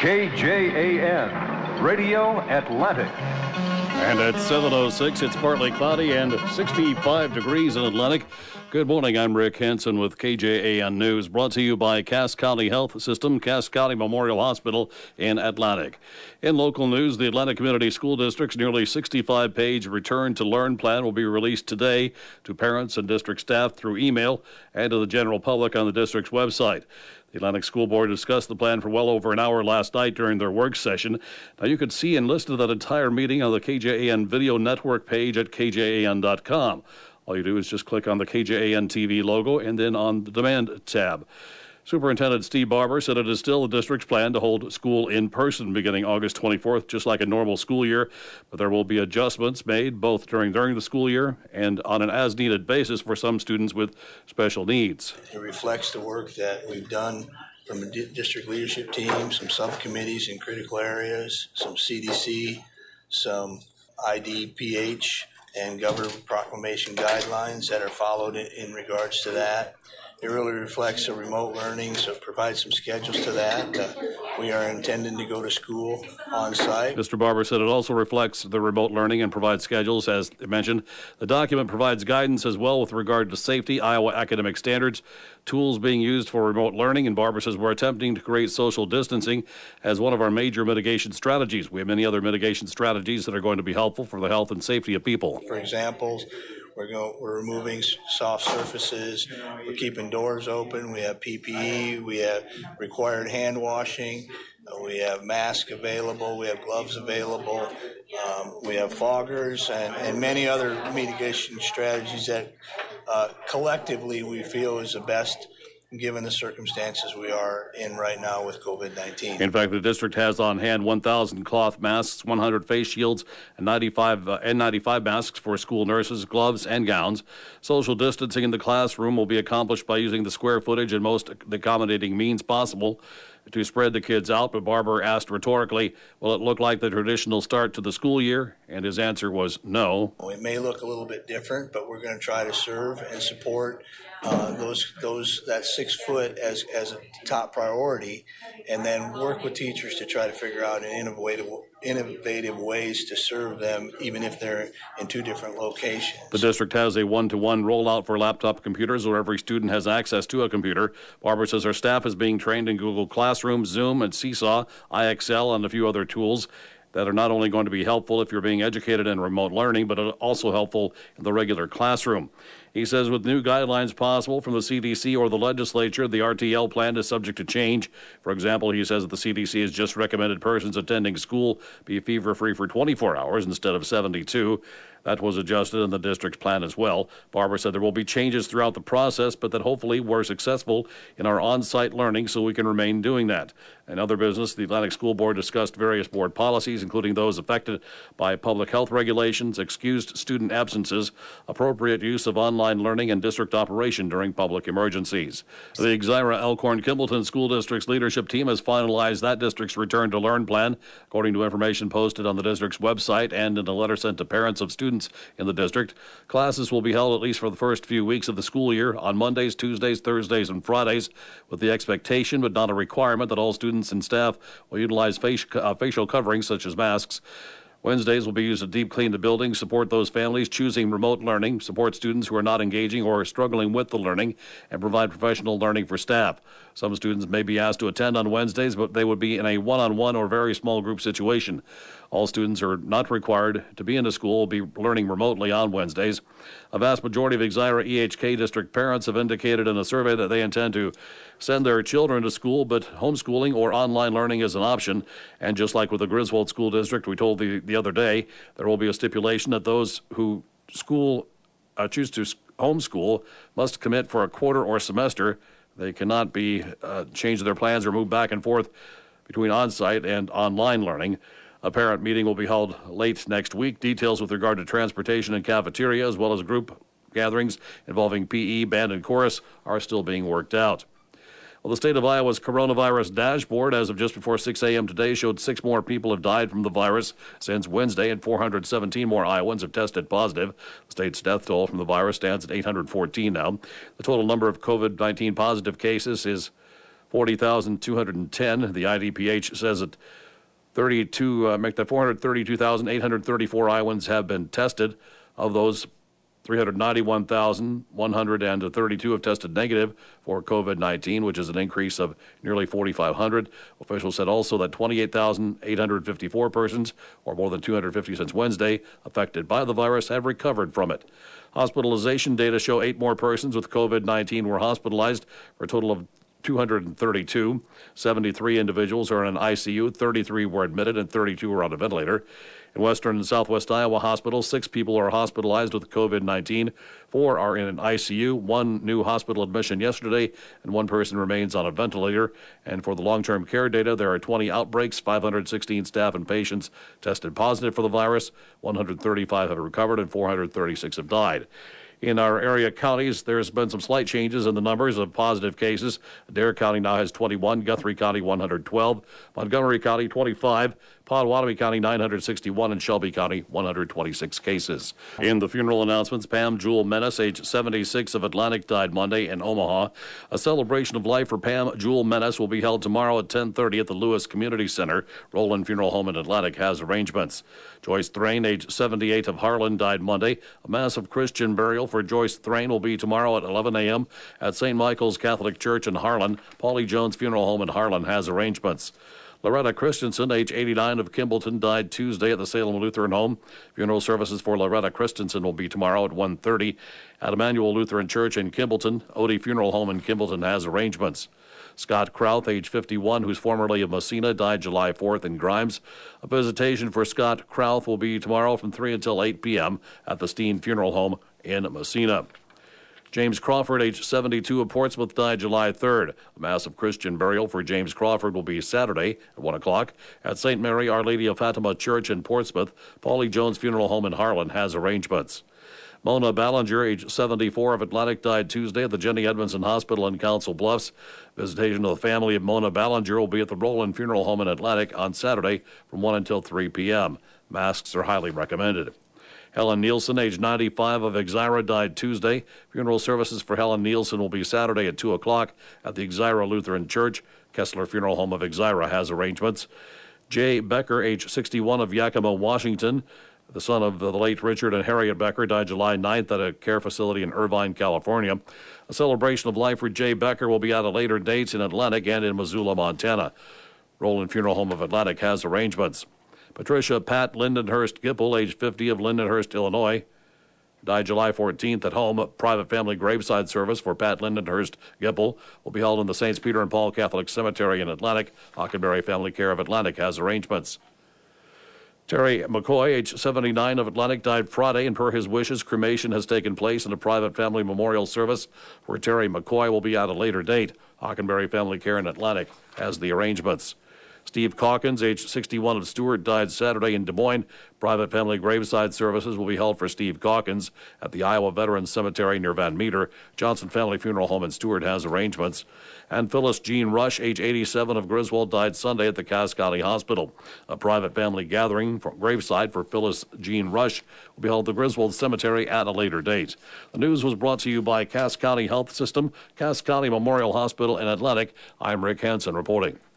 KJAN, Radio Atlantic. And at 7:06, it's partly cloudy and 65 degrees in Atlantic. Good morning, I'm Rick Hansen with KJAN News, brought to you by Cass County Health System, Cass County Memorial Hospital in Atlantic. In local news, the Atlantic Community School District's nearly 65-page Return to Learn plan will be released today to parents and district staff through email and to the general public on the district's website. The Atlantic School Board discussed the plan for well over an hour last night during their work session. Now, you could see and listen to that entire meeting on the KJAN Video Network page at kjan.com. All you do is just click on the KJAN TV logo and then on the Demand tab. Superintendent Steve Barber said it is still the district's plan to hold school in person beginning August 24th, just like a normal school year, but there will be adjustments made both during the school year and on an as-needed basis for some students with special needs. It reflects the work that we've done from the district leadership team, some subcommittees in critical areas, some CDC, some IDPH, and governor proclamation guidelines that are followed in regards to that. It really reflects the remote learning, so it provides some schedules to that. We are intending to go to school on site. Mr. Barber said it also reflects the remote learning and provides schedules, as mentioned. The document provides guidance as well with regard to safety, Iowa academic standards, tools being used for remote learning, and Barber says we're attempting to create social distancing as one of our major mitigation strategies. We have many other mitigation strategies that are going to be helpful for the health and safety of people. For example, we're removing soft surfaces. We're keeping doors open. We have PPE. We have required hand washing. We have masks available. We have gloves available. We have foggers and many other mitigation strategies that collectively we feel is the best given the circumstances we are in right now with COVID-19. In fact, the district has on hand 1,000 cloth masks, 100 face shields, and 95 N95 masks for school nurses, gloves, and gowns. Social distancing in the classroom will be accomplished by using the square footage and most accommodating means possible to spread the kids out, but Barber asked rhetorically, will it look like the traditional start to the school year? And his answer was no. Well, it may look a little bit different, but we're going to try to serve and support that 6 foot as a top priority, and then work with teachers to try to figure out innovative ways to serve them, even if they're in two different locations. The district has a one-to-one rollout for laptop computers where every student has access to a computer. Barber says our staff is being trained in Google Classroom, Zoom, and Seesaw, IXL, and a few other tools that are not only going to be helpful if you're being educated in remote learning, but also helpful in the regular classroom. He says with new guidelines possible from the CDC or the legislature, the RTL plan is subject to change. For example, he says that the CDC has just recommended persons attending school be fever-free for 24 hours instead of 72. That was adjusted in the district's plan as well. Barber said there will be changes throughout the process, but that hopefully we're successful in our on-site learning so we can remain doing that. In other business, the Atlantic School Board discussed various board policies, including those affected by public health regulations, excused student absences, appropriate use of online learning, and district operation during public emergencies. The Exira Elkhorn-Kimballton School District's leadership team has finalized that district's Return to Learn plan, according to information posted on the district's website and in a letter sent to parents of students in the district. Classes will be held at least for the first few weeks of the school year on Mondays, Tuesdays, Thursdays, and Fridays, with the expectation, but not a requirement, that all students and staff will utilize facial coverings such as masks. Wednesdays will be used to deep clean the building, support those families choosing remote learning, support students who are not engaging or are struggling with the learning, and provide professional learning for staff. Some students may be asked to attend on Wednesdays, but they would be in a one-on-one or very small group situation. All students are not required to be in the school, will be learning remotely on Wednesdays. A vast majority of Exira EHK district parents have indicated in a survey that they intend to send their children to school, but homeschooling or online learning is an option. And just like with the Griswold School District, we told the other day, there will be a stipulation that those who choose to homeschool must commit for a quarter or semester. They cannot be change their plans or move back and forth between on-site and online learning. A parent meeting will be held late next week. Details with regard to transportation and cafeteria, as well as group gatherings involving PE, band, and chorus, are still being worked out. Well, the state of Iowa's coronavirus dashboard, as of just before 6 a.m. today, showed 6 more people have died from the virus since Wednesday, and 417 more Iowans have tested positive. The state's death toll from the virus stands at 814 now. The total number of COVID-19 positive cases is 40,210. The IDPH says that 432,834 Iowans have been tested. Of those, 391,132 have tested negative for COVID-19, which is an increase of nearly 4,500. Officials said also that 28,854 persons, or more than 250 since Wednesday, affected by the virus have recovered from it. Hospitalization data show 8 more persons with COVID-19 were hospitalized for a total of 232. 73 individuals are in an ICU, 33 were admitted, and 32 were on a ventilator. In Western and Southwest Iowa hospitals, 6 people are hospitalized with COVID-19. 4 are in an ICU, 1 new hospital admission yesterday, and 1 person remains on a ventilator. And for the long-term care data, there are 20 outbreaks, 516 staff and patients tested positive for the virus, 135 have recovered, and 436 have died. In our area counties, there's been some slight changes in the numbers of positive cases. Adair County now has 21, Guthrie County 112, Montgomery County 25, Potawatomi County 961, and Shelby County 126 cases. In the funeral announcements, Pam Jewel Menace, age 76 of Atlantic, died Monday in Omaha. A celebration of life for Pam Jewel Menace will be held tomorrow at 10:30 at the Lewis Community Center. Roland Funeral Home in Atlantic has arrangements. Joyce Thrain, age 78 of Harlan, died Monday. A massive Christian burial for Joyce Thrain will be tomorrow at 11 a.m. at St. Michael's Catholic Church in Harlan. Paulie Jones Funeral Home in Harlan has arrangements. Loretta Christensen, age 89 of Kimballton, died Tuesday at the Salem Lutheran Home. Funeral services for Loretta Christensen will be tomorrow at 1:30 at Emmanuel Lutheran Church in Kimballton. Odie Funeral Home in Kimballton has arrangements. Scott Krauth, age 51, who's formerly of Messina, died July 4th in Grimes. A visitation for Scott Krauth will be tomorrow from 3 until 8 p.m. at the Steen Funeral Home in Messina. James Crawford, age 72 of Portsmouth, died July 3rd. A massive Christian burial for James Crawford will be Saturday at 1 o'clock at St. Mary Our Lady of Fatima Church in Portsmouth. Paulie Jones Funeral Home in Harlan has arrangements. Mona Ballinger, age 74 of Atlantic, died Tuesday at the Jenny Edmondson Hospital in Council Bluffs. Visitation of the family of Mona Ballinger will be at the Roland Funeral Home in Atlantic on Saturday from 1 until 3 p.m. Masks are highly recommended. Helen Nielsen, age 95 of Exira, died Tuesday. Funeral services for Helen Nielsen will be Saturday at 2 o'clock at the Exira Lutheran Church. Kessler Funeral Home of Exira has arrangements. Jay Becker, age 61 of Yakima, Washington, the son of the late Richard and Harriet Becker, died July 9th at a care facility in Irvine, California. A celebration of life for Jay Becker will be at a later dates in Atlantic and in Missoula, Montana. Roland Funeral Home of Atlantic has arrangements. Patricia Pat Lindenhurst Gipple, age 50 of Lindenhurst, Illinois, died July 14th at home. A private family graveside service for Pat Lindenhurst Gipple will be held in the St. Peter and Paul Catholic Cemetery in Atlantic. Hockenberry Family Care of Atlantic has arrangements. Terry McCoy, age 79 of Atlantic, died Friday, and per his wishes, cremation has taken place in a private family memorial service for Terry McCoy will be at a later date. Hockenberry Family Care in Atlantic has the arrangements. Steve Calkins, age 61 of Stewart, died Saturday in Des Moines. Private family graveside services will be held for Steve Calkins at the Iowa Veterans Cemetery near Van Meter. Johnson Family Funeral Home in Stewart has arrangements. And Phyllis Jean Rush, age 87 of Griswold, died Sunday at the Cass County Hospital. A private family gathering for graveside for Phyllis Jean Rush will be held at the Griswold Cemetery at a later date. The news was brought to you by Cass County Health System, Cass County Memorial Hospital in Atlantic. I'm Rick Hansen reporting.